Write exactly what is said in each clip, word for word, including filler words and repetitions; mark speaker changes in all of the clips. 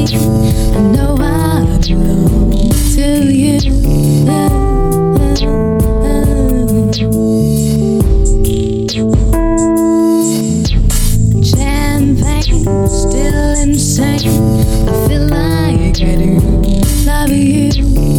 Speaker 1: I know I belong to you. Champagne, still insane. I feel like I do love you.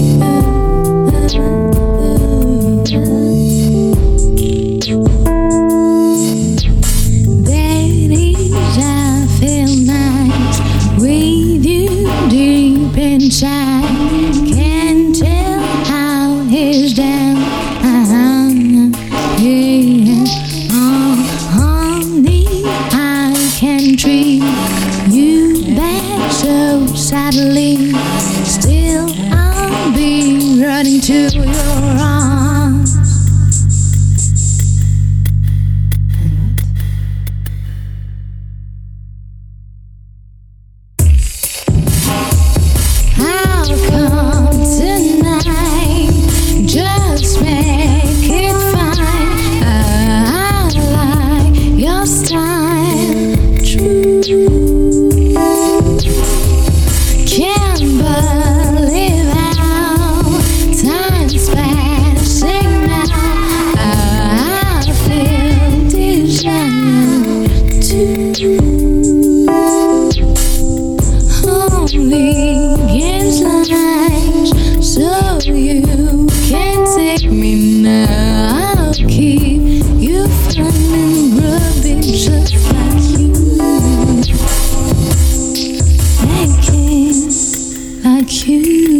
Speaker 1: Ladies, I feel nice with you deep inside. Can't tell how it's down. Uh-huh. Yeah. Oh, honey, I can treat you bad so sadly. Still, I'll be running to your arms. How come tonight? Just make it fine. I like your style. True. Can't believe how time's passing now. I feel desire too. Only against lines, so you can't take me now. I'll keep you from and rubbing just like you. Making like you.